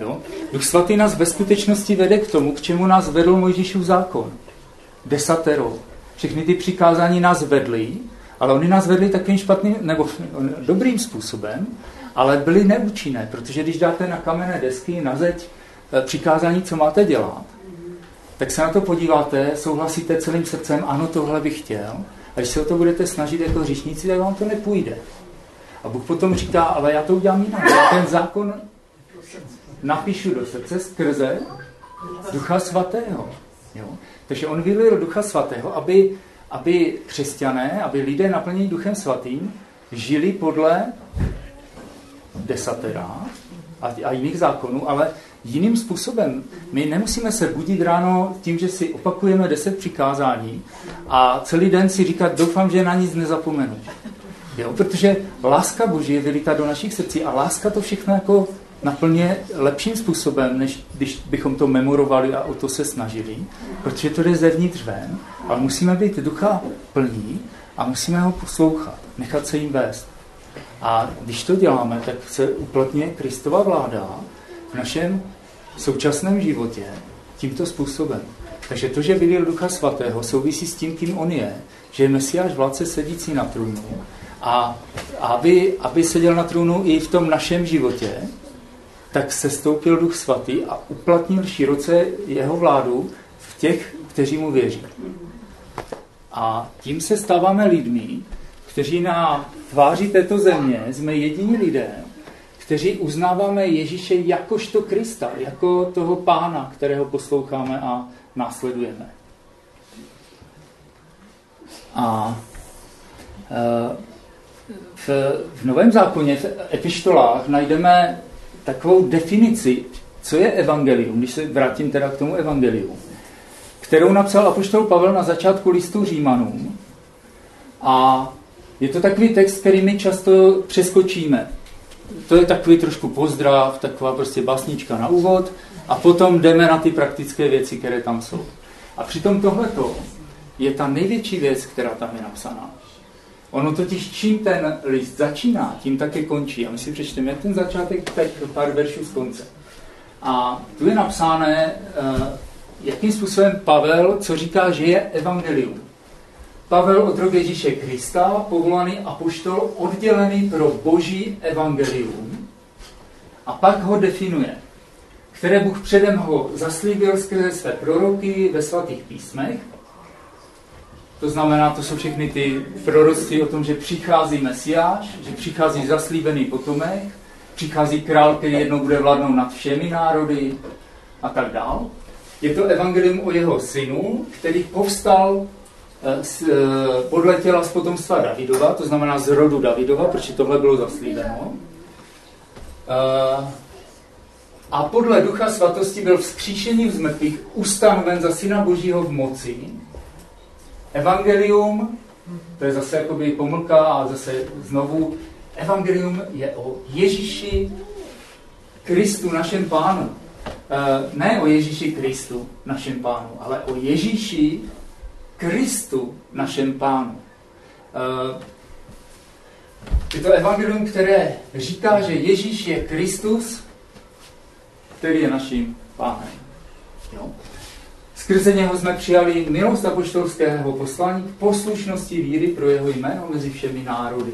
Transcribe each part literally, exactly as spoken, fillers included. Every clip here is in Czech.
Jo? Duch svatý nás ve skutečnosti vede k tomu, k čemu nás vedl Mojžíšův zákon. Desatero. Všechny ty přikázání nás vedly, ale oni nás vedli takovým špatným, nebo dobrým způsobem, ale byly neúčinné, protože když dáte na kamenné desky, na zeď přikázání, co máte dělat, tak se na to podíváte, souhlasíte celým srdcem, ano, tohle bych chtěl, a když se o to budete snažit jako hříšníci, tak vám to nepůjde. A Bůh potom říká, ale já to udělám jinak. Já ten zákon napíšu do srdce skrze Ducha svatého. Jo? Takže on vylil Ducha svatého, aby, aby křesťané, aby lidé naplnění Duchem svatým žili podle desatera a, a jiných zákonů, ale jiným způsobem. My nemusíme se budit ráno tím, že si opakujeme deset přikázání a celý den si říkat, doufám, že na nic nezapomenu. Jo? Protože láska Boží je vylita do našich srdcí a láska to všechno jako naplňuje lepším způsobem, než když bychom to memorovali a o to se snažili, protože to jde zevnitř ven, ale musíme být ducha plní a musíme ho poslouchat, nechat se jim vést. A když to děláme, tak se uplatňuje Kristova vláda v našem současném životě tímto způsobem. Takže to, že vylil Ducha svatého, souvisí s tím, kým on je, že je Mesiáš vládce sedící na trůnu a aby, aby seděl na trůnu i v tom našem životě, tak se stoupil Duch svatý a uplatnil široce jeho vládu v těch, kteří mu věří. A tím se stáváme lidmi, kteří na tváři této země jsme jediní lidé, kteří uznáváme Ježíše jakožto Krista, jako toho Pána, kterého posloucháme a následujeme. A v, v Novém zákoně, v epištolách, najdeme takovou definici, co je evangelium, když se vrátím teda k tomu evangeliu, kterou napsal apoštol Pavel na začátku listu Římanům. A je to takový text, který my často přeskočíme. To je takový trošku pozdrav, taková prostě básnička na úvod a potom jdeme na ty praktické věci, které tam jsou. A přitom tohleto je ta největší věc, která tam je napsaná. Ono totiž, čím ten list začíná, tím také končí. A my si přečteme, jak ten začátek, tak pár veršů z konce. A tu je napsáno, jakým způsobem Pavel, co říká, že je evangelium. Pavel, otrok Ježíše Krista, povolaný apoštol, oddělený pro boží evangelium. A pak ho definuje, které Bůh předem ho zaslíbil skrze své proroky ve svatých písmech. To znamená, to jsou všechny ty proroctví o tom, že přichází Mesiáš, že přichází zaslíbený potomek, přichází král, který jednou bude vládnout nad všemi národy a tak dál. Je to evangelium o jeho synu, který povstal z, podle těla z potomstva Davidova, to znamená z rodu Davidova, protože tohle bylo zaslíbeno. A podle Ducha svatosti byl vzkříšením z mrtvých ustanoven za syna Božího v moci. Evangelium, to je zase jakoby pomlka a zase znovu, evangelium je o Ježíši Kristu, našem Pánu. Ne o Ježíši Kristu, našem Pánu, ale o Ježíši Kristu, našem Pánu. Je to evangelium, které říká, že Ježíš je Kristus, který je naším Pánem. Jo? Skrze něho jsme přijali milost apoštolského poslání k poslušnosti víry pro jeho jméno mezi všemi národy.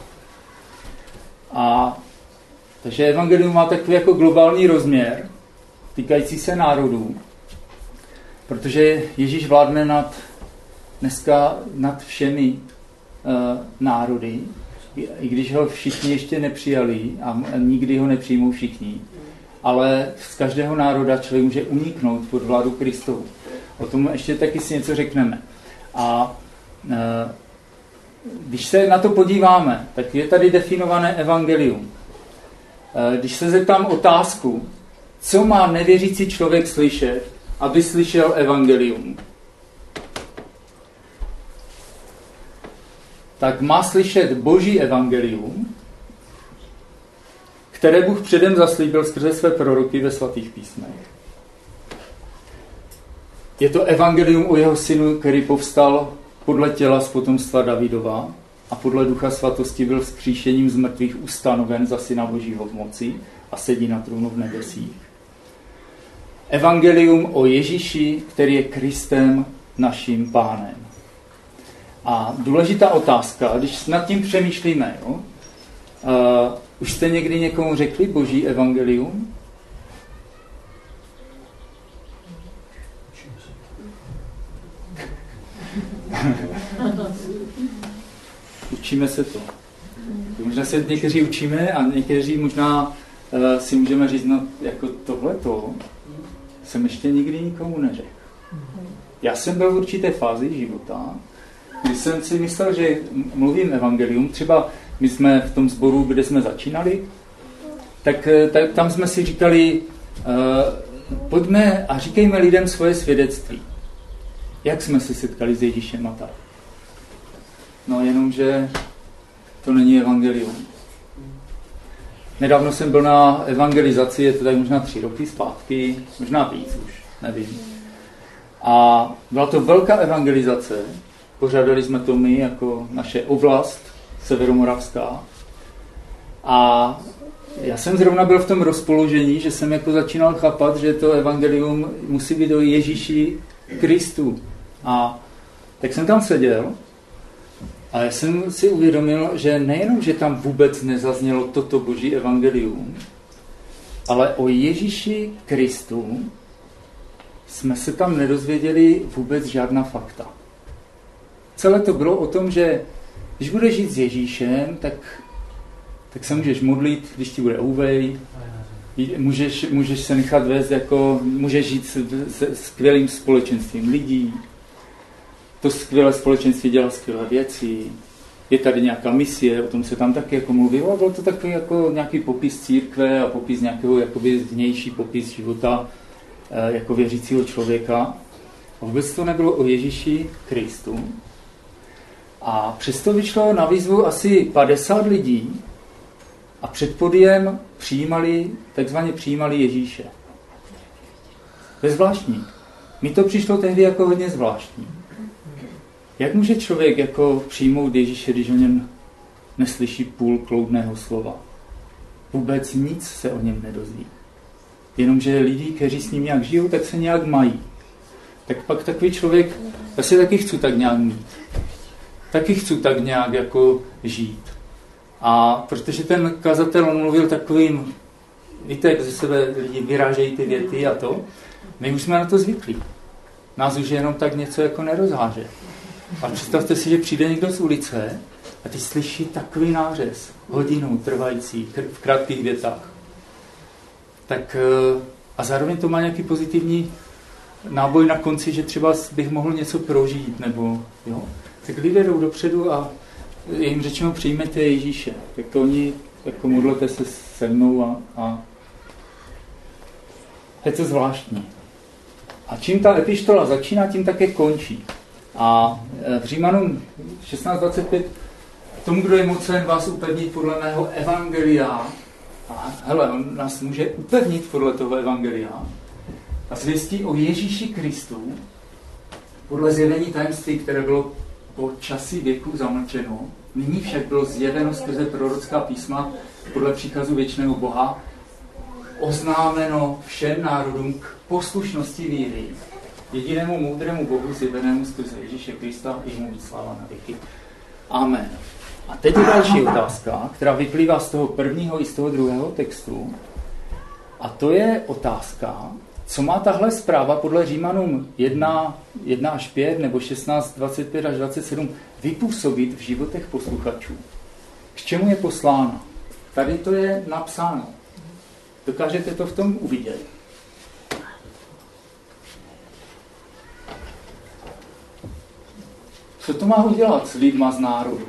A takže evangelium má takový jako globální rozměr, týkající se národů, protože Ježíš vládne nad, dneska nad všemi uh, národy, i když ho všichni ještě nepřijali a nikdy ho nepřijmou všichni, ale z každého národa člověk může uniknout pod vládu Kristovu. O tom ještě taky si něco řekneme. A e, když se na to podíváme, tak je tady definované evangelium. E, když se zeptám otázku, co má nevěřící člověk slyšet, aby slyšel evangelium, tak má slyšet Boží evangelium, které Bůh předem zaslíbil skrze své proroky ve svatých písmech. Je to evangelium o jeho synu, který povstal podle těla z potomstva Davidova a podle Ducha svatosti byl vzkříšením z mrtvých ustanoven za syna Božího v moci a sedí na trůnu v nebesích. evangelium o Ježíši, který je Kristem naším pánem. A důležitá otázka, když nad tím přemýšlíme, jo? Uh, už jste někdy někomu řekli boží evangelium? Učíme se to. Možná se někteří učíme a někteří možná uh, si můžeme říct, no jako tohleto jsem ještě nikdy nikomu neřekl. Já jsem byl v určité fázi života, kdy jsem si myslel, že mluvím evangelium. Třeba my jsme v tom sboru, kde jsme začínali, tak, tak tam jsme si říkali, uh, pojďme a říkejme lidem svoje svědectví. Jak jsme se setkali s Ježíšem a tak. No jenomže to není evangelium. Nedávno jsem byl na evangelizaci, je to tak možná tři roky zpátky, možná víc už, nevím. A byla to velká evangelizace, pořádali jsme to my jako naše oblast Severomoravská. A já jsem zrovna byl v tom rozpoložení, že jsem jako začínal chápat, že to evangelium musí být o Ježíši Kristu. A tak jsem tam seděl a já jsem si uvědomil, že nejenom, že tam vůbec nezaznělo toto boží evangelium, ale o Ježíši Kristu jsme se tam nedozvěděli vůbec žádná fakta. Celé to bylo o tom, že když budeš žít s Ježíšem, tak, tak se můžeš modlit, když ti bude ouvej, můžeš, můžeš se nechat vést, jako, můžeš žít s, s skvělým společenstvím lidí, to skvělé společenství dělá skvělé věci, je tady nějaká misie, o tom se tam taky jako mluvilo, a byl to takový jako nějaký popis církve a popis nějakého jakoby vnější popis života jako věřícího člověka. A vůbec to nebylo o Ježíši Kristu. A přesto vyšlo na výzvu asi padesát lidí a před podiem přijímali, takzvaně přijímali Ježíše. To je zvláštní. Mi to přišlo tehdy jako hodně zvláštní. Jak může člověk jako přijmout Ježíše, když o něm neslyší půl kloudného slova? Vůbec nic se o něm nedozví. Jenomže lidi, kteří s ním nějak žijou, tak se nějak mají. Tak pak takový člověk, já si taky chci tak nějak mít. Taky chci tak nějak jako žít. A protože ten kazatel, on mluvil takovým, víte, jak ze sebe lidi vyrážejí ty věty a to, my už jsme na to zvyklí. Nás už jenom tak něco jako nerozháže. A představte si, že přijde někdo z ulice a ty slyší takový nářez, hodinu trvající, v krátkých větách. Tak a zároveň to má nějaký pozitivní náboj na konci, že třeba bych mohl něco prožít, nebo jo. Tak lidé jdou dopředu a jim řečeno přijměte Ježíše. Tak to oni jako modlete se se mnou a, a je to zvláštní. A čím ta epištola začíná, tím také končí. A v Římanům šestnáct dvacet pět tomu, kdo je mocen vás upevnit podle mého evangelia, a hele, on nás může upevnit podle toho evangelia a zvěstí o Ježíši Kristu podle zjevení tajemství, které bylo po časy věku zamlčeno. Nyní však bylo zjeveno skrze prorocká písma podle příkazu věčného Boha, oznámeno všem národům k poslušnosti víry, jedinému moudrému Bohu zjevenému skrze Ježíše Krista, jemu být sláva na věky. Amen. A teď je další otázka, která vyplývá z toho prvního i z toho druhého textu. A to je otázka, co má tahle zpráva podle Římanům jedna, jedna až pět nebo šestnáct dvacet pět až dvacet sedm vypůsobit v životech posluchačů. K čemu je poslána? Tady to je napsáno. Dokážete to v tom uvidět? Co to má udělat s lidma z národů?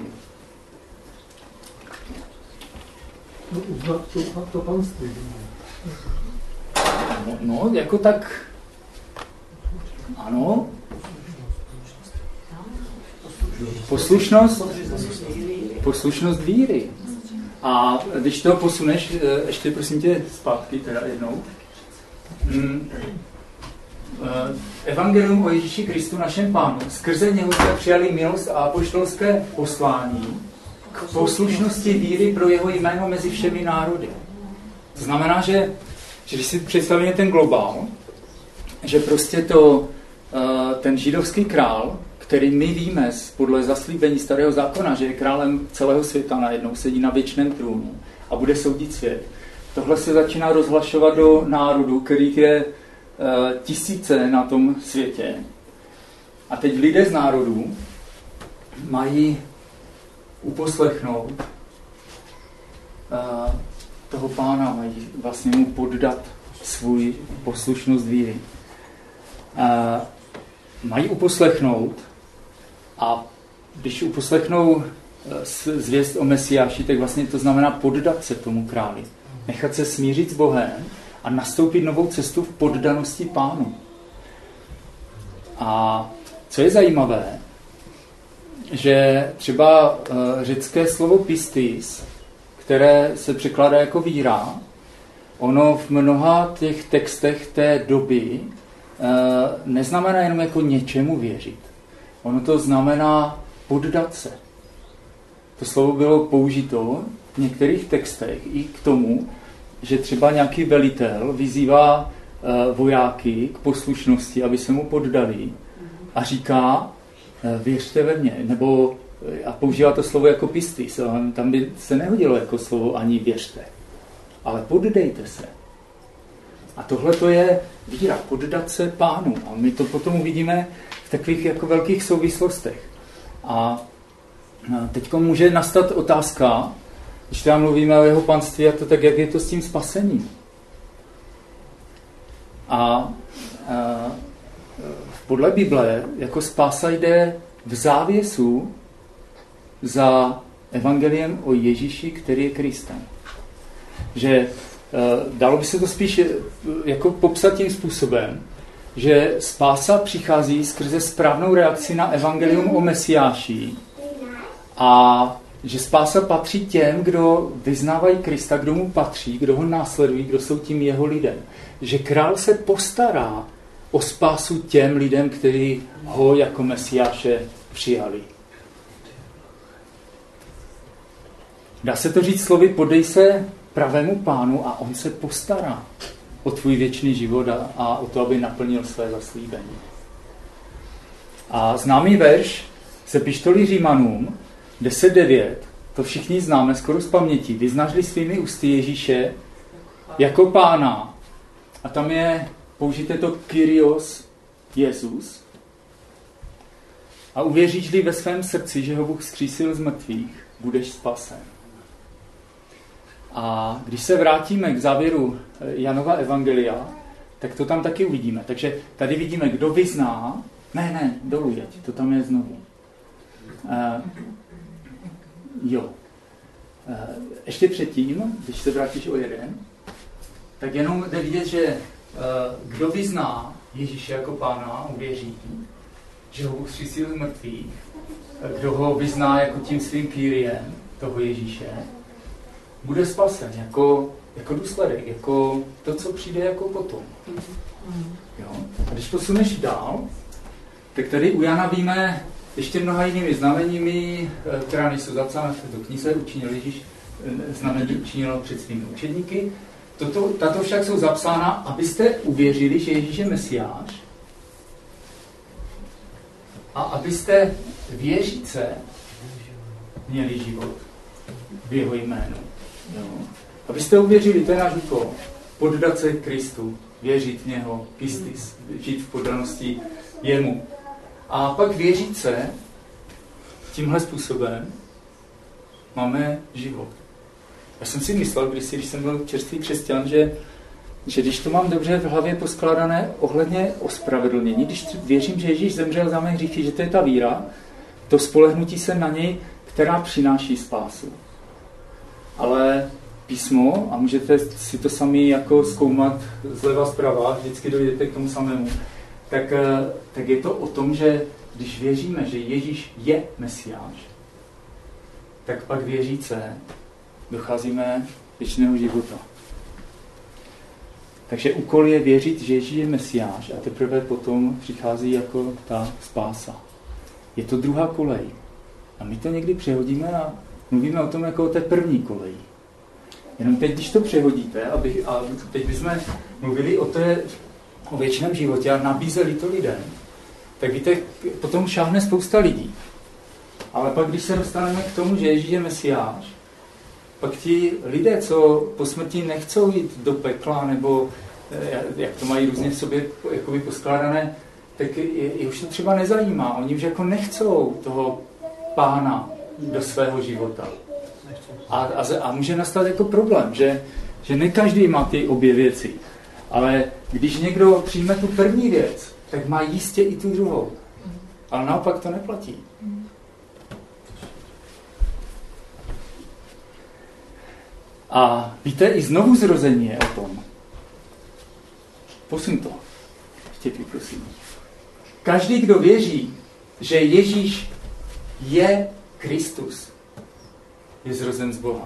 No, uznat to, to panství. No, no, jako tak... Ano. Poslušnost. Poslušnost víry. A když toho posuneš, ještě prosím tě zpátky, teda jednou. Evangelium o Ježíši Kristu, našem Pánu. Skrze něho jsme přijali milost a apoštolské poslání k poslušnosti víry pro jeho jméno mezi všemi národy. To znamená, že, že když si představíme ten globál, že prostě to, ten židovský král, který my víme podle zaslíbení Starého zákona, že je králem celého světa, najednou sedí na věčném trůnu a bude soudit svět. Tohle se začíná rozhlašovat do národů, kterých je tisíce na tom světě. A teď lidé z národů mají uposlechnout toho pána, mají vlastně mu poddat svůj poslušnost víry. Mají uposlechnout a když uposlechnou zvěst o Mesiáši, tak vlastně to znamená poddat se tomu králi. Nechat se smířit s Bohem a nastoupit novou cestu v poddanosti pánu. A co je zajímavé, že třeba řecké slovo pistis, které se překládá jako víra, ono v mnoha těch textech té doby neznamená jenom jako něčemu věřit. Ono to znamená poddat se. To slovo bylo použito v některých textech i k tomu, že třeba nějaký velitel vyzývá vojáky k poslušnosti, aby se mu poddali a říká, věřte ve mně, nebo a používá to slovo jako pistis, tam by se nehodilo jako slovo ani věřte, ale poddejte se. A tohle to je víra, poddat se pánu. A my to potom uvidíme v takových jako velkých souvislostech. A teď může nastat otázka, když tam mluvíme o jeho panství, a to tak, jak je to s tím spasením. A, a podle Bible jako spása jde v závěsu za evangeliem o Ježíši, který je Kristem. Že dalo by se to spíš jako popsat tím způsobem, že spása přichází skrze správnou reakci na evangelium o Mesiáši a že spása patří těm, kdo vyznávají Krista, kdo mu patří, kdo ho následují, kdo jsou tím jeho lidem. Že král se postará o spásu těm lidem, kteří ho jako Mesiáše přijali. Dá se to říct slovy, podej se pravému pánu a on se postará o tvůj věčný život a, a o to, aby naplnil své zaslíbení. A známý verš z epištoly Římanům deset devět, to všichni známe skoro z paměti. Vyznáš-li svými ústy Ježíše jako pána. A tam je použité to Kyrios Jezus. A uvěříš-li ve svém srdci, že ho Bůh vzkřísil z mrtvých, budeš spasen. A když se vrátíme k závěru Janova evangelia, tak to tam taky uvidíme. Takže tady vidíme, kdo vyzná. Ne, ne, dolů jeď, to tam je znovu. Uh, jo. Uh, ještě předtím, když se vrátíš o jeden, tak jenom jde vidět, že uh, kdo vyzná Ježíše jako pána, uvěří, že ho vzkřísil z mrtvých, kdo ho vyzná jako tím svým Kyriem, toho Ježíše, bude spasen jako, jako důsledek, jako to, co přijde jako potom. Jo? A když posuneš dál, tak tady u Jana víme ještě mnoha jinými znameními, která nejsou zapsána v této knize, učinil Ježíš znamení učinilo před svými učedníky. Toto, tato však jsou zapsána, abyste uvěřili, že Ježíš je Mesiáš a abyste věříce měli život v jeho jménu. Jo. Abyste uvěřili, to je náš úkol, poddat se Kristu, věřit v něho, pistis, žít v poddanosti jemu. A pak věřit se tímhle způsobem máme život. Já jsem si myslel, když, si, když jsem byl čerstvý křesťan, že, že když to mám dobře v hlavě poskládané ohledně ospravedlnění, když věřím, že Ježíš zemřel za mé hříchy, že to je ta víra, to spolehnutí se na něj, která přináší spásu. Ale písmo, a můžete si to sami jako zkoumat zleva zprava, vždycky dojdete k tomu samému, tak, tak je to o tom, že když věříme, že Ježíš je Mesiáš, tak pak věříce docházíme věčného života. Takže úkol je věřit, že Ježíš je Mesiáš a teprve potom přichází jako ta spása. Je to druhá kolej. A my to někdy přehodíme a mluvíme o tom jako o té první koleji. Jenom teď, když to přehodíte, abych, a teď bychom mluvili o té o věčném životě a nabízeli to lidem, tak víte, potom šáhne spousta lidí. Ale pak, když se dostaneme k tomu, že Ježíš je Mesiáš, pak ti lidé, co po smrti nechcou jít do pekla, nebo jak to mají různě v sobě jakoby poskládané, tak je, je už to třeba nezajímá. Oni už jako nechcou toho pána do svého života. A, a, a může nastat jako problém, že, že ne každý má ty obě věci. Ale když někdo přijme tu první věc, tak má jistě i tu druhou. Ale naopak to neplatí. A víte, i znovu zrození je o tom. Posun to. Štěpí, prosím. Každý, kdo věří, že Ježíš je Kristus, je zrozen z Boha.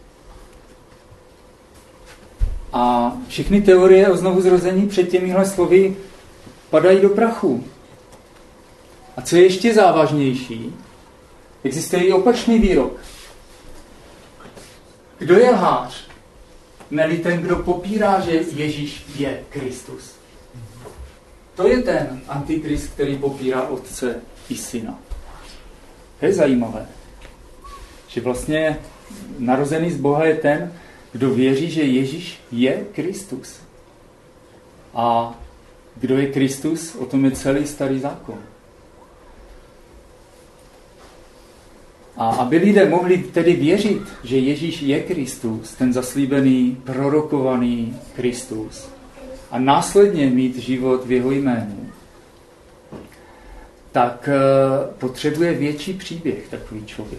A všechny teorie o znovuzrození před těmihle slovy padají do prachu. A co je ještě závažnější, existuje i opačný výrok. Kdo je lhář? Ne-li ten, kdo popírá, že Ježíš je Kristus. To je ten antikrist, který popírá Otce i Syna. To je zajímavé. Že vlastně narozený z Boha je ten, kdo věří, že Ježíš je Kristus. A kdo je Kristus, o tom je celý starý zákon. A aby lidé mohli tedy věřit, že Ježíš je Kristus, ten zaslíbený, prorokovaný Kristus, a následně mít život v jeho jménu, tak potřebuje větší příběh takový člověk.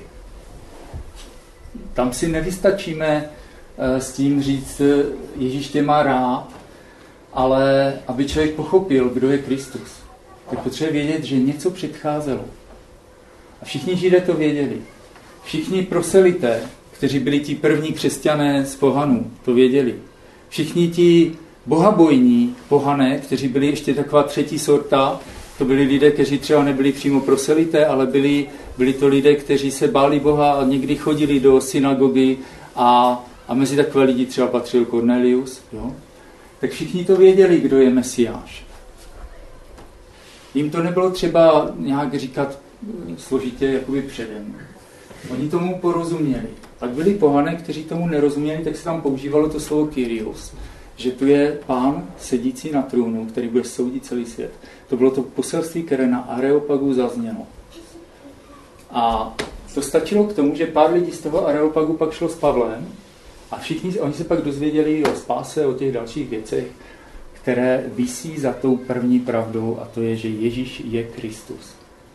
Tam si nevystačíme s tím říct, Ježíš tě má rád, ale aby člověk pochopil, kdo je Kristus, tak potřebuje vědět, že něco předcházelo. A všichni Židé to věděli. Všichni proselité, kteří byli ti první křesťané z pohanů, to věděli. Všichni ti bohabojní pohané, kteří byli ještě taková třetí sorta, to byli lidé, kteří třeba nebyli přímo proselité, ale byli, byli to lidé, kteří se báli Boha a někdy chodili do synagogy a, a mezi takové lidi třeba patřil Kornelius. Jo? Tak všichni to věděli, kdo je Mesiáš. Jim to nebylo třeba nějak říkat složitě jakoby předem. Oni tomu porozuměli. Pak byli pohané, kteří tomu nerozuměli, tak se tam používalo to slovo Kyrios, že tu je pán sedící na trůnu, který bude soudit celý svět. To bylo to poselství, které na Areopagu zaznělo. A to stačilo k tomu, že pár lidí z toho Areopagu pak šlo s Pavlem a všichni, oni se pak dozvěděli o spáse, o těch dalších věcech, které visí za tou první pravdou, a to je, že Ježíš je Kristus.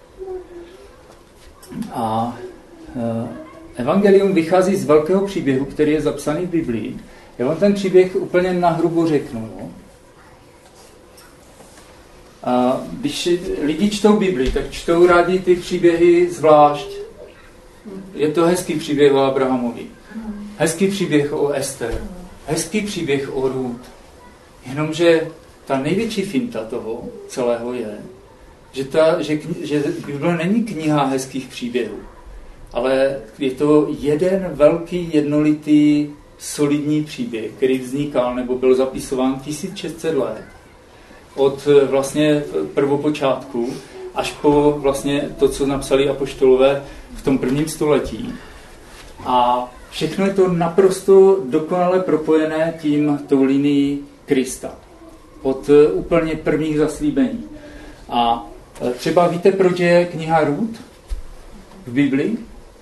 A evangelium vychází z velkého příběhu, který je zapsaný v Biblii. Já vám ten příběh úplně nahrubo řeknu. Jo? A když lidi čtou Bibli, tak čtou rádi ty příběhy zvlášť. Je to hezký příběh o Abrahamovi. Hezký příběh o Ester. Hezký příběh o Rút. Jenomže ta největší finta toho celého je, že, ta, že, že Bible není kniha hezkých příběhů, ale je to jeden velký, jednolitý, solidní příběh, který vznikal nebo byl zapisován tisíc šest set let od vlastně prvopočátku až po vlastně to, co napsali apoštolové v tom prvním století. A všechno je to naprosto dokonale propojené tím tou linií Krista. Od úplně prvních zaslíbení. A třeba víte, proč je kniha Rút v Biblii?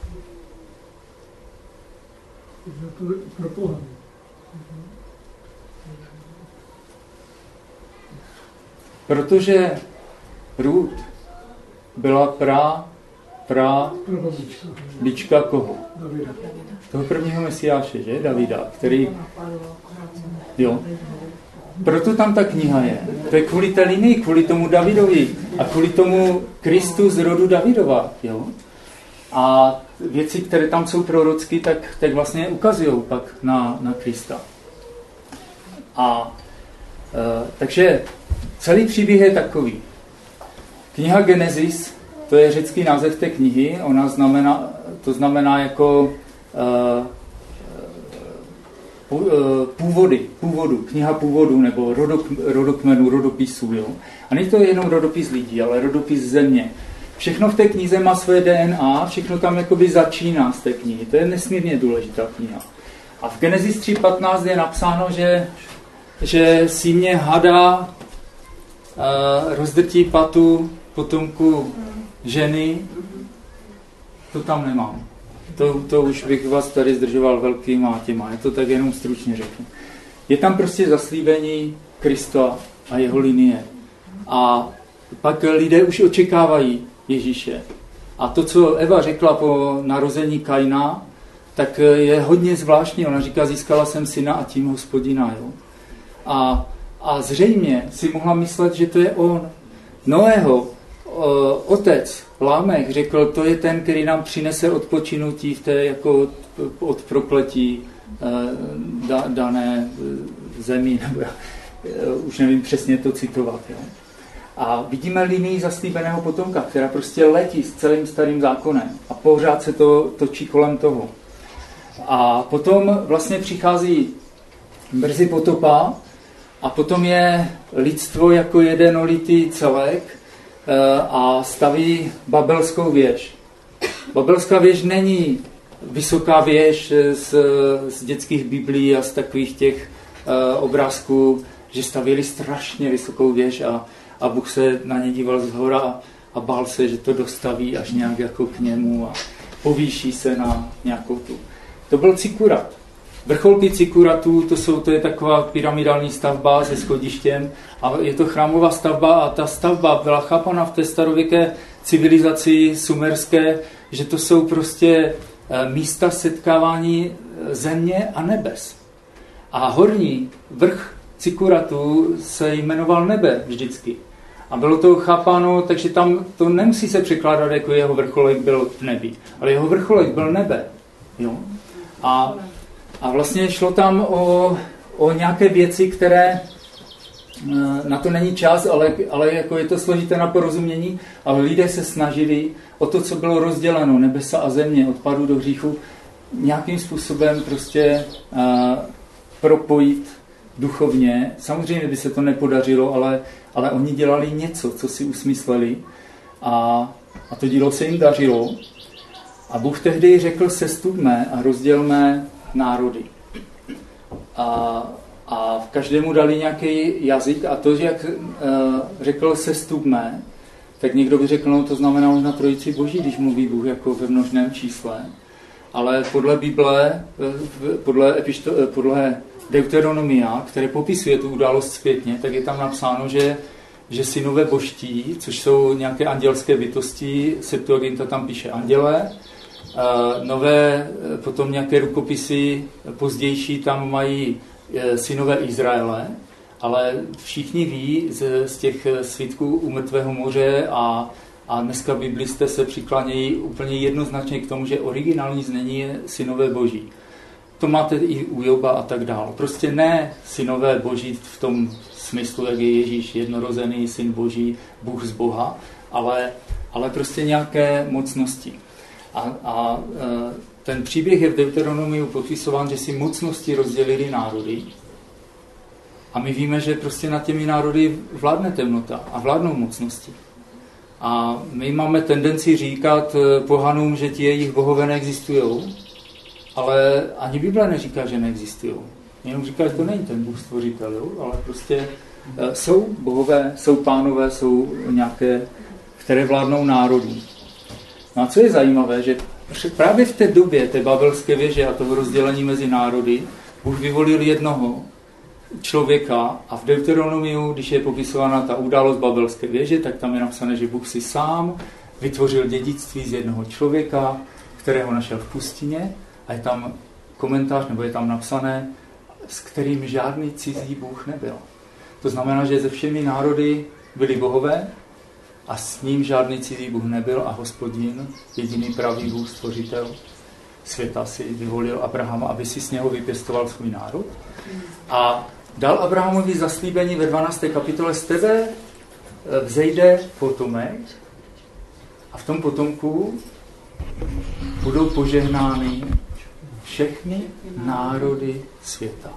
Protože Rút byla pra, pra bička koho? Davida. Toho prvního mesiáše, že? Davida, který... Jo. Proto tam ta kniha je. To je kvůli té linii, kvůli tomu Davidovi a kvůli tomu Kristu z rodu Davidova. Jo? A věci, které tam jsou prorocky, tak, tak vlastně ukazují pak na, na Krista. A e, takže celý příběh je takový. Kniha Genesis, to je řecký název té knihy, ona znamená, to znamená jako e, původy, původu, kniha původu nebo rodok, rodokmenů, rodopisů. Jo? A není to jenom rodopis lidí, ale rodopis země. Všechno v té knize má své D N A, všechno tam jakoby začíná z té knihy. To je nesmírně důležitá kniha. A v Genesis tři patnáct je napsáno, že, že símě hada uh, rozdrtí patu potomku ženy. To tam nemám. To, to už bych vás tady zdržoval velkýma těma. Já to tak jenom stručně řeknu. Je tam prostě zaslíbení Krista a jeho linie. A pak lidé už očekávají Ježíše. A to, co Eva řekla po narození Kaina, tak je hodně zvláštní. Ona říká, získala jsem syna a tím Hospodina. Jo? A, a zřejmě si mohla myslet, že to je on. Noého otec Lámech řekl, to je ten, který nám přinese odpočinutí v té jako od prokletí da, dané zemi, nebo já, už nevím přesně to citovat. Jo. A vidíme linii zaslíbeného potomka, která prostě letí s celým starým zákonem a pořád se to točí kolem toho. A potom vlastně přichází brzy potopa a potom je lidstvo jako jednolitý celek a staví babelskou věž. Babelská věž není vysoká věž z, z dětských biblí a z takových těch uh, obrázků, že stavěli strašně vysokou věž a, a Bůh se na ně díval zhora a, a bál se, že to dostaví až nějak jako k němu a povýší se na nějakou tu. To byl cikurat. Vrcholky cikuratů, to, jsou, to je taková pyramidální stavba se schodištěm a je to chrámová stavba a ta stavba byla chápana v té starověké civilizaci sumerské, že to jsou prostě místa setkávání země a nebes. A horní vrch cikuratu se jmenoval nebe vždycky. A bylo to chápáno, takže tam to nemusí se překládat, jako jeho vrcholek byl v nebi, ale jeho vrcholek byl nebe. Jo? A A vlastně šlo tam o, o nějaké věci, které, na to není čas, ale, ale jako je to složité na porozumění, ale lidé se snažili o to, co bylo rozděleno, nebesa a země, od padu do hříchu, nějakým způsobem prostě uh, propojit duchovně. Samozřejmě by se to nepodařilo, ale, ale oni dělali něco, co si usmysleli a, a to dílo se jim dařilo. A Bůh tehdy řekl, sestupme a rozdělme národy. A, a v každému dali nějaký jazyk a to, že jak e, řekl sestupme, tak někdo by řekl, no to znamená už na trojici boží, když mluví Bůh jako ve množném čísle. Ale podle Bible, podle, epišto, podle Deuteronomia, které popisuje tu událost zpětně, tak je tam napsáno, že, že synové božtí, což jsou nějaké andělské bytosti, Septuaginta tam píše anděle, nové, potom nějaké rukopisy pozdější tam mají synové Izraele, ale všichni ví z, z těch svitků u Mrtvého moře a, a dneska biblisté se přiklánějí úplně jednoznačně k tomu, že originální znení je synové boží. To máte i u Joba a tak dále. Prostě ne synové boží v tom smyslu, jak je Ježíš jednorozený syn boží, Bůh z Boha, ale, ale prostě nějaké mocnosti. A, a ten příběh je v Deuteronomiu popisován, že si mocnosti rozdělili národy a my víme, že prostě nad těmi národy vládne temnota a vládnou mocnosti. A my máme tendenci říkat pohanům, že ti jejich bohové neexistují, ale ani Bible neříká, že neexistují. Jenom říká, že to není ten Bůh stvořitel, jo? Ale prostě jsou bohové, jsou pánové, jsou nějaké, které vládnou národům. No a co je zajímavé, že právě v té době té babelské věže a toho rozdělení mezi národy Bůh vyvolil jednoho člověka a v Deuteronomiu, když je popisována ta událost babelské věže, tak tam je napsané, že Bůh si sám vytvořil dědictví z jednoho člověka, kterého našel v pustině a je tam komentář, nebo je tam napsané, s kterým žádný cizí Bůh nebyl. To znamená, že ze všemi národy byli bohové, a s ním žádný cizí Bůh nebyl a Hospodin, jediný pravý Bůh, stvořitel světa, si vyvolil Abrahama, aby si z něho vypěstoval svůj národ. A dal Abrahamovi zaslíbení ve dvanácté kapitole, z tebe vzejde potomek a v tom potomku budou požehnány všechny národy světa.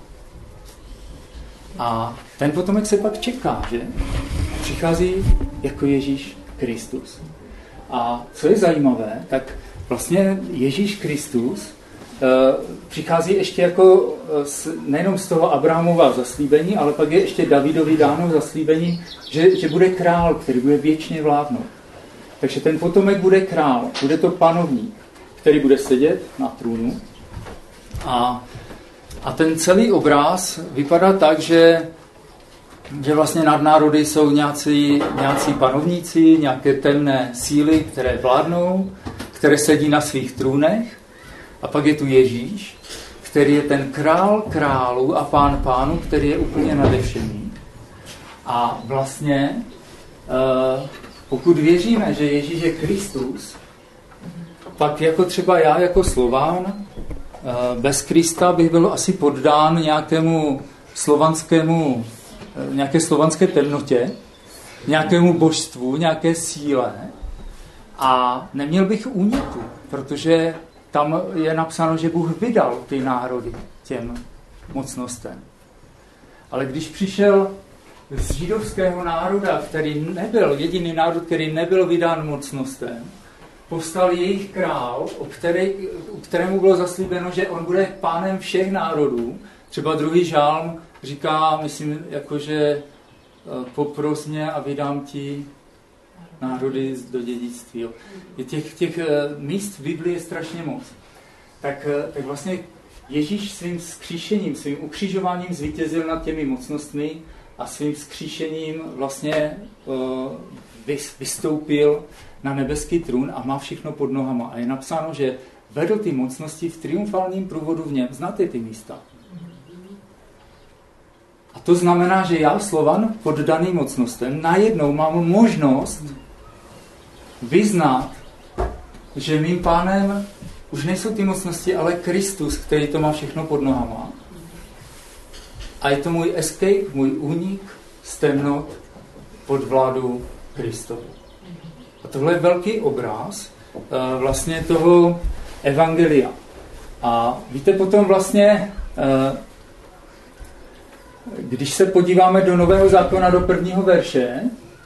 A ten potomek se pak čeká, že? Přichází jako Ježíš Kristus. A co je zajímavé, tak vlastně Ježíš Kristus uh, přichází ještě jako uh, nejenom z toho Abrahamova zaslíbení, ale pak je ještě Davidovi dáno zaslíbení, že, že bude král, který bude věčně vládnout. Takže ten potomek bude král, bude to panovník, který bude sedět na trůnu. A, a ten celý obráz vypadá tak, že, že vlastně nad národy jsou nějací, nějací panovníci, nějaké temné síly, které vládnou, které sedí na svých trůnech. A pak je tu Ježíš, který je ten král králů a pán pánů, který je úplně nade všemi. A vlastně, pokud věříme, že Ježíš je Kristus, pak jako třeba já jako Slován, bez Krista bych byl asi poddán nějakému slovanskému, nějaké slovanské temnotě, nějakému božstvu, nějaké síle a neměl bych úniku, protože tam je napsáno, že Bůh vydal ty národy těm mocnostem. Ale když přišel z židovského národa, který nebyl, jediný národ, který nebyl vydán mocnostem, povstal jejich král, o, který, o kterému bylo zaslíbeno, že on bude pánem všech národů. Třeba druhý žálm říká, myslím, jakože popros mě a vydám ti národy do dědictví. Jo. Těch, těch míst v Biblii je strašně moc. Tak, tak vlastně Ježíš svým vzkříšením, svým ukřižováním zvítězil nad těmi mocnostmi a svým vzkříšením vlastně uh, vystoupil na nebeský trůn a má všechno pod nohama. A je napsáno, že vedl ty mocnosti v triumfálním průvodu v něm. Znáte ty místa? A to znamená, že já, Slovan, poddaný mocnostem, najednou mám možnost vyznat, že mým pánem už nejsou ty mocnosti, ale Kristus, který to má všechno pod nohama. A je to můj escape, můj únik z temnot pod vládu Kristovu. A tohle je velký obraz uh, vlastně toho evangelia. A víte, potom vlastně, uh, když se podíváme do Nového zákona, do prvního verše,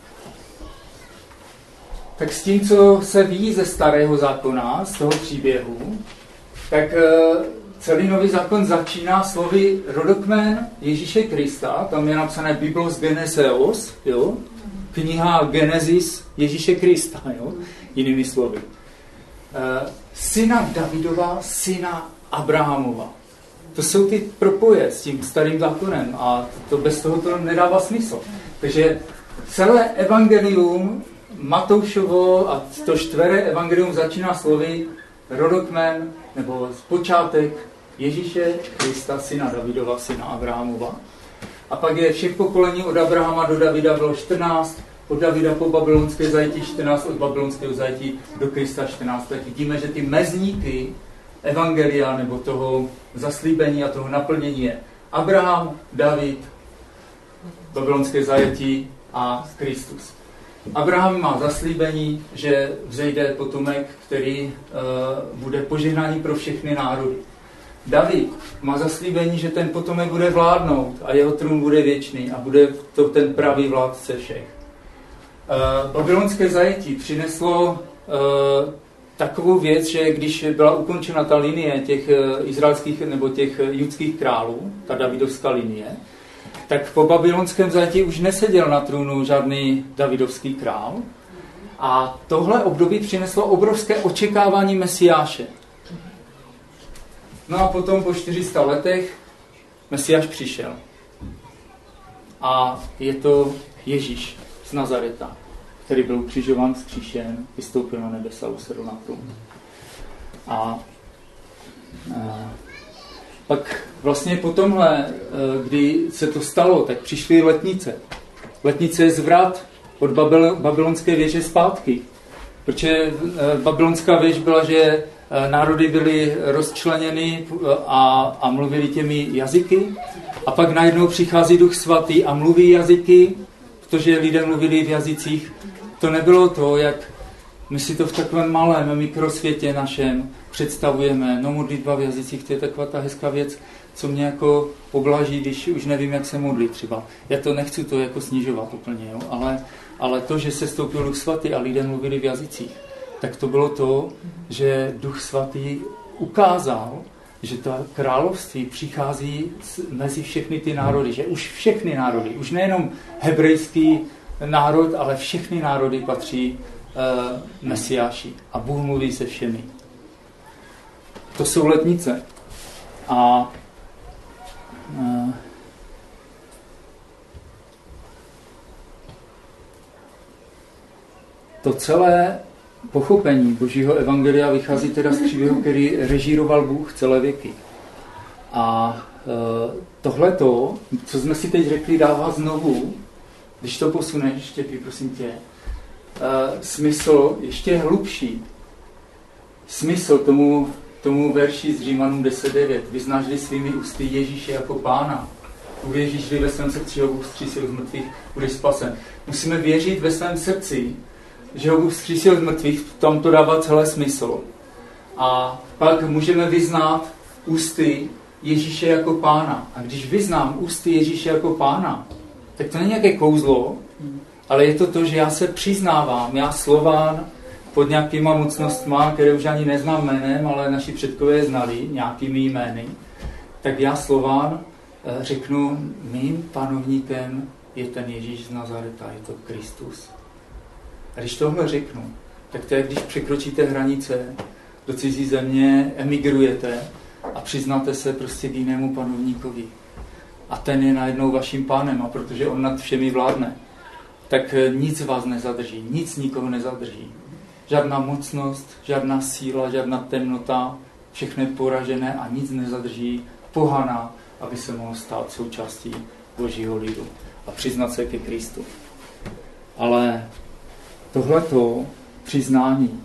tak s tím, co se ví ze Starého zákona, z toho příběhu, tak uh, celý Nový zákon začíná slovy rodokmen Ježíše Krista, tam je napsané Biblos Geneseos, jo? Kniha Genesis Ježíše Krista, jo? Jinými slovy. Uh, syna Davidova, syna Abrahamova. To jsou ty propoje s tím starým zákonem a to bez toho to nedává smysl. Takže celé evangelium Matoušovo a to čtvrté evangelium začíná slovy rodokmen nebo počátek Ježíše Krista, syna Davidova, syna Abrahamova. A pak je všech pokolení od Abrahama do Davida bylo čtrnáct, od Davida po babylonské zajetí čtrnáct, od babylonského zajetí do Krista čtrnáct. Tak vidíme, že ty mezníky evangelia nebo toho zaslíbení a toho naplnění je Abraham, David, babylonské zajetí a Kristus. Abraham má zaslíbení, že vzejde potomek, který uh, bude požehnání pro všechny národy. David má zaslíbení, že ten potomek bude vládnout a jeho trůn bude věčný a bude to ten pravý vládce všech. Uh, babylonské zajetí přineslo uh, takovou věc, že když byla ukončena ta linie těch uh, izraelských nebo těch judských králů, ta davidovská linie, tak po babylonském zajetí už neseděl na trůnu žádný davidovský král. A tohle období přineslo obrovské očekávání Mesiáše. No a potom po čtyři sta letech Mesiáš přišel. A je to Ježíš z Nazareta, který byl ukřižován, vzkříšen, vystoupil na nebesa, usedl na trůn. A, a pak vlastně po tomhle, kdy se to stalo, tak přišly letnice. Letnice je zvrat od Babel, babylonské věže zpátky. Protože babylonská věž byla, že národy byly rozčleněny a, a mluvili těmi jazyky. A pak najednou přichází Duch Svatý a mluví jazyky, protože lidé mluvili v jazycích. To nebylo to, jak my si to v takovém malém mikrosvětě našem představujeme. No modlitba v jazycích, to je taková ta hezká věc, co mě jako oblaží, když už nevím, jak se modlit třeba. Já to nechci to jako snižovat úplně, jo? Ale, ale to, že se stoupil Duch Svatý a lidé mluvili v jazycích, tak to bylo to, že Duch Svatý ukázal, že ta království přichází mezi všechny ty národy, že už všechny národy, už nejenom hebrejský národ, ale všechny národy patří uh, Mesiáši a Bůh mluví se všemi. To jsou letnice. A uh, to celé pochopení Božího evangelia vychází teda z příběhu, který režíroval Bůh celé věky. A e, tohleto, co jsme si teď řekli, dává znovu, když to posuneš, Štěpí, prosím tě, e, smysl ještě hlubší. Smysl tomu, tomu verši z Římanům deset devět. Vyznáš-li svými ústy Ježíše jako Pána, uvěříš-li ve svém srdci, ho Bůh vzkřísil z mrtvých, budeš spasen. Musíme věřit ve svém srdci, že ho Bůh vzkřísil z mrtvých, tam to dává celé smysl. A pak můžeme vyznat ústy Ježíše jako Pána. A když vyznám ústy Ježíše jako Pána, tak to není nějaké kouzlo, ale je to to, že já se přiznávám, já Slován pod nějakýma mocnostma, které už ani neznám jménem, ale naši předkové znali nějakými jmény, tak já Slován řeknu, mým panovníkem je ten Ježíš z Nazareta, je to Kristus. A když tohle řeknu, tak to je, když překročíte hranice do cizí země, emigrujete a přiznáte se prostě k jinému panovníkovi. A ten je najednou vaším pánem, a protože on nad všemi vládne, tak nic vás nezadrží, nic nikoho nezadrží. Žádná mocnost, žádná síla, žádná temnota, všechno je poražené a nic nezadrží pohana, aby se mohl stát součástí Božího lidu a přiznat se ke Kristu. Ale tohleto přiznání,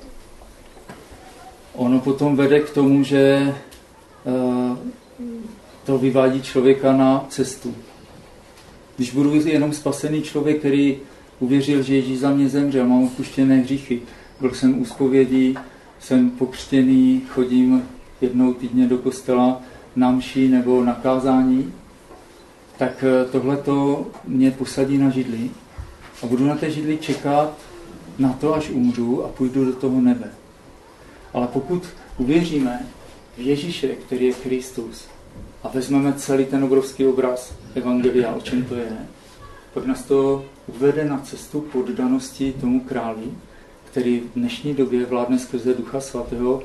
ono potom vede k tomu, že uh, to vyvádí člověka na cestu. Když budu jenom spasený člověk, který uvěřil, že Ježíš za mě zemřel, mám odpuštěné hříchy, byl jsem u zpovědí, jsem pokřtěný, chodím jednou týdně do kostela na mši nebo na kázání, tak tohleto mě posadí na židli a budu na té židli čekat na to, až umřu a půjdu do toho nebe. Ale pokud uvěříme v Ježíše, který je Kristus, a vezmeme celý ten obrovský obraz evangelia, o čem to je, pak nás to uvede na cestu poddanosti tomu králi, který v dnešní době vládne skrze Ducha Svatého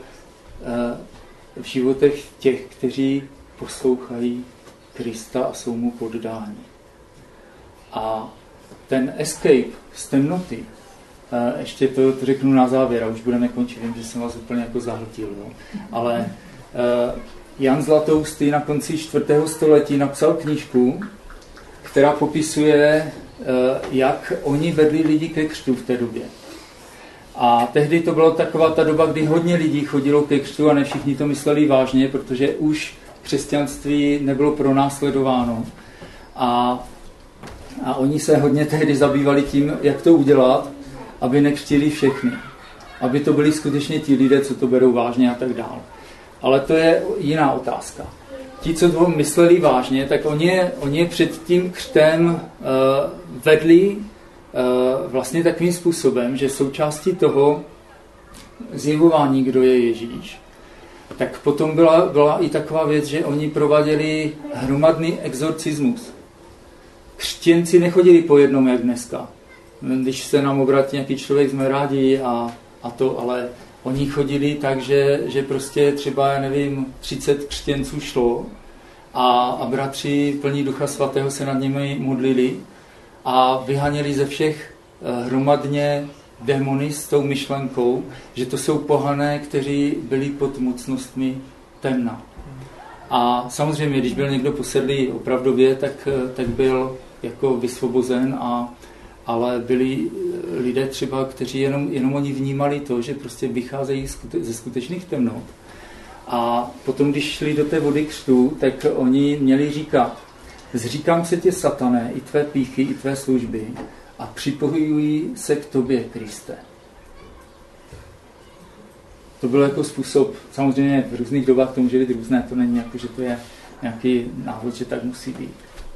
v životech těch, kteří poslouchají Krista a jsou mu poddáni. A ten escape z temnoty, ještě to řeknu na závěr, a už budeme končit, vím, že jsem vás úplně jako zahltil, jo? Ale Jan Zlatoustý na konci čtvrtého století napsal knížku, která popisuje, jak oni vedli lidi ke křtu v té době. A tehdy to byla taková ta doba, kdy hodně lidí chodilo ke křtu a ne všichni to mysleli vážně, protože už křesťanství nebylo pronásledováno. A, a oni se hodně tehdy zabývali tím, jak to udělat, aby nekřtili všechny. Aby to byli skutečně ti lidé, co to berou vážně a tak dále. Ale to je jiná otázka. Ti, co to mysleli vážně, tak oni, oni před tím křtem uh, vedli uh, vlastně takovým způsobem, že součástí toho zjevování, kdo je Ježíš, tak potom byla, byla i taková věc, že oni prováděli hromadný exorcismus. Křtěnci nechodili po jednom, jak dneska. Když se nám obrátí nějaký člověk, jsme rádi a, a to, ale oni chodili tak, že, že prostě třeba, já nevím, třicet křtěnců šlo a, a bratři plní Ducha Svatého se nad nimi modlili a vyháněli ze všech hromadně démony s tou myšlenkou, že to jsou pohané, kteří byli pod mocnostmi temna. A samozřejmě, když byl někdo posedlý opravdově, tak, tak byl jako vysvobozen, a, ale byli lidé třeba, kteří jenom, jenom oni vnímali to, že prostě vycházejí ze skutečných temnot. A potom, když šli do té vody křtu, tak oni měli říkat: zříkám se tě, satane, i tvé pýchy, i tvé služby a připojují se k tobě, Kriste. to byl jako způsob, samozřejmě v různých dobách to může být různé, to není jako, že to je nějaký návod, že tak musí být.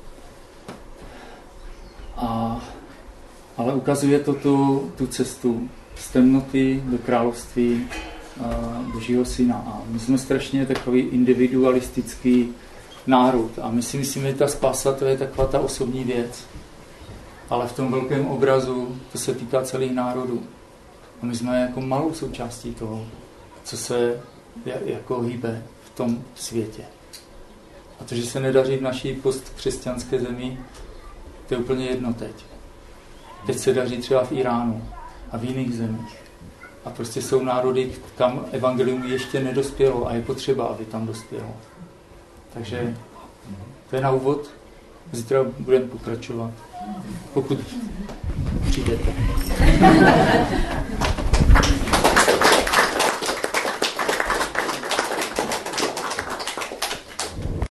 A, ale ukazuje to tu, tu cestu z temnoty do království uh, Božího syna. A my jsme strašně takový individualistický národ. A my si myslíme, že ta spása to je taková ta osobní věc. Ale v tom velkém obrazu to se týká celých národů. A my jsme jako malou součástí toho, co se jako hýbe v tom světě. A to, že se nedaří v naší postkřesťanské zemi, to je úplně jedno teď. Teď se daří třeba v Iránu a v jiných zemích. A prostě jsou národy, kam evangelium ještě nedospělo a je potřeba, aby tam dospělo. Takže to je na úvod. Zítra budeme pokračovat. Pokud přijdete.